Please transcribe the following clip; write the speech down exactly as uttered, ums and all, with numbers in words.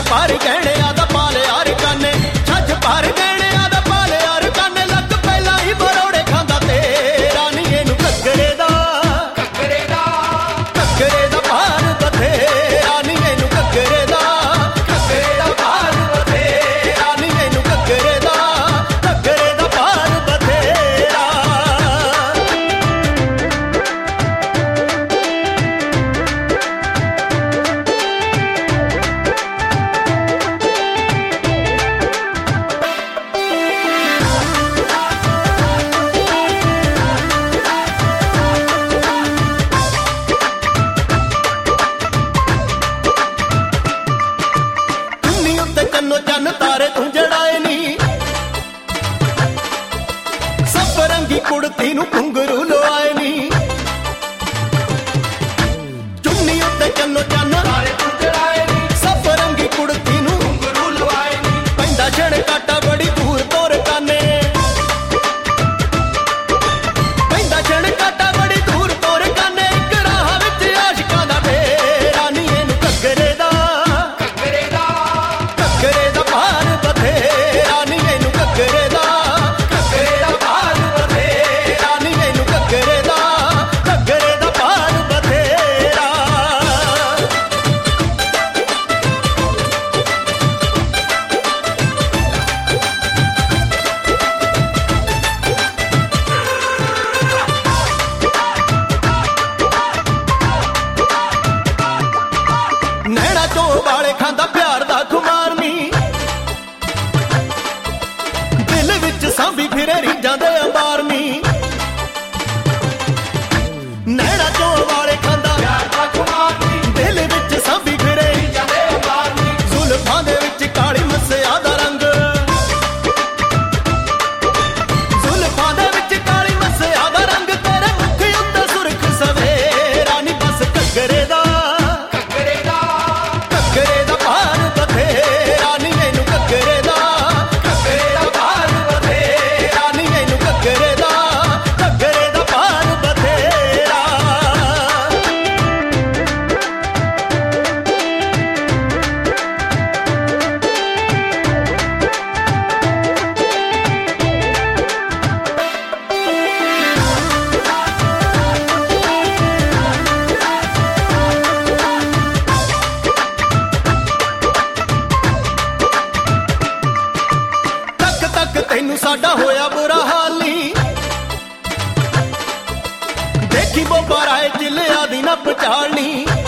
ਪਰ ਗਹਿਣਿਆਂ ਦਾ ਪਾ ਲਿਆ ਰਕਾਨੇ, ਛੱਜ ਪਰ ਗਹਿਣਿਆਂ ਦਾ ਪਾ ਲਿਆ ਰਕਾਨੇ, ਲੱਗ ਪਹਿਲਾਂ ਹੀ ਬਰੋੜੇ ਖਾਂਦਾ ਤੇਰਾ ਨੀ ਇਹਨੂੰ ਘੱਗਰੇ ਦਾ ਘੱਗਰੇ ਦਾ ਘੱਗਰੇ ਦਾ ਭਾਰ ਬਥੇਰਾ ਨੀ ਇਹਨੂੰ ਘੱਗਰੇ ਦਾ ਘੱਗਰੇ ਦਾ ਭਾਰ ਬਥੇਰਾ ਨੀ ਇਹਨੂੰ ਘੱਗਰੇ ਦਾ ਘੱਗਰੇ ਦਾ ਭਾਰ ਬਥੇਰਾ। ਕੰਨੋ ਚੰਨ ਤਾਰੇ ਤੂੰ ਜੜਾਏ ਨੀ, ਸਭ ਰੰਗੀ ਕੁੜਤੀ ਨੂੰ ਘੁੰਗਰੂ ਲਵਾਏ ਨੀ, ਚੁੰਨੀ ਉੱਤੇ ਕੰਨੋ ਚੰਨ ਤਾਰੇ ਤੂੰ ਜੜਾਏ ਨੀ, ਸਭ ਰੰਗੀ ਕੁੜਤੀ ਨੂੰ ਘੁੰਗਰੂ ਲਵਾਏ ਨੀ, ਪੈਂਦਾ ਛਣ ਕਾਟਾ ਬੜੀ ਦੂਰ ਤੋਂ ਰਕਾਨੇ, ਪੈਂਦਾ ਛਣ ਕਾਟਾ ਬੜੀ ਦੂਰ ਤੋਂ ਰਕਾਨੇ, ਇੱਕ ਰਾਹ ਵਿੱਚ ਆਸ਼ਿਕਾਂ ਦਾ ਡੇਰਾ ਨੀ ਇਹਨੂੰ ਘੱਗਰੇ ਦਾ ਘੱਗਰੇ ਦਾ ਘੱਗਰੇ ਦਾ ਭਾਰ ਬਥੇਰਾ ਨੀ ਇਹਨੂੰ ਘੱਗਰੇ ਦਾ ਘੱਗਰੇ ਦਾ ਭਾਰ ਬਥੇਰਾ ਨੀ ਇਹਨੂੰ ਘੱਗਰੇ ਦਾ ਘੱਗਰੇ ਦਾ ਭਾਰ ਬਥੇਰਾ। ਨੈਣਾ ਚੋਂ ਵਾਲੇ ਖਾਂਦਾ ਪਿਆਰ ਦਾ ਖੁਮਾਰ ਨੀ, ਦਿਲ ਵਿੱਚ ਸਾਂਭੀ ਫਿਰੇ ਰੀਝਾਂ ਦੇ ਅੰਬਾਰ ਨੀ, ਨੈਣਾ ਚੋਂ ਵਾਲੇ ਖਾਂਦਾ ਪਿਆਰ ਦਾ ਖੁਮਾਰ ਨੀ, ਦਿਲ ਵਿੱਚ ਸਾਂਭੀ ਫਿਰੇ ਰੀਝਾਂ ਦੇ ਅੰਬਾਰ ਨੀ, ਜ਼ੁਲਫਾਂ ਦੇ ਵਿੱਚ ਕਾਲੀ ਮੱਸਿਆ ਦਾ ਰੰਗ, ਜ਼ੁਲਫਾਂ ਦੇ ਵਿੱਚ ਕਾਲੀ ਮੱਸਿਆ ਦਾ ਰੰਗ, ਤੇਰੇ ਮੁੱਖ ਉੱਤੇ ਸੁਰਖ ਸਵੇਰਾ ਨੀ ਬਸ ਘੱਗਰੇ ਦਾ ਘੱਗਰੇ ਦਾ ਘੱਗਰੇ ਦਾ ਭਾਰ ਬਥੇਰਾ ਨੀ ਇਹਨੂੰ ਘੱਗਰੇ ਦਾ ਘੱਗਰੇ ਦਾ ਭਾਰ ਬਥੇਰਾ ਨੀ ਇਹਨੂੰ ਘੱਗਰੇ ਦਾ ਘੱਗਰੇ ਦਾ ਭਾਰ ਬਥੇਰਾ। ਤੱਕ ਤੱਕ ਤੈਨੂੰ ਸਾਡਾ ਹੋਇਆ ਬੁਰਾ ਹਾਲ ਨੀ, ਦੇਖੀ ਬੋਬਾ ਰਾਏ ਜ਼ਿਲ੍ਹਿਆਂ ਦੀ ਨਾ ਪਛਾਣ ਨੀ,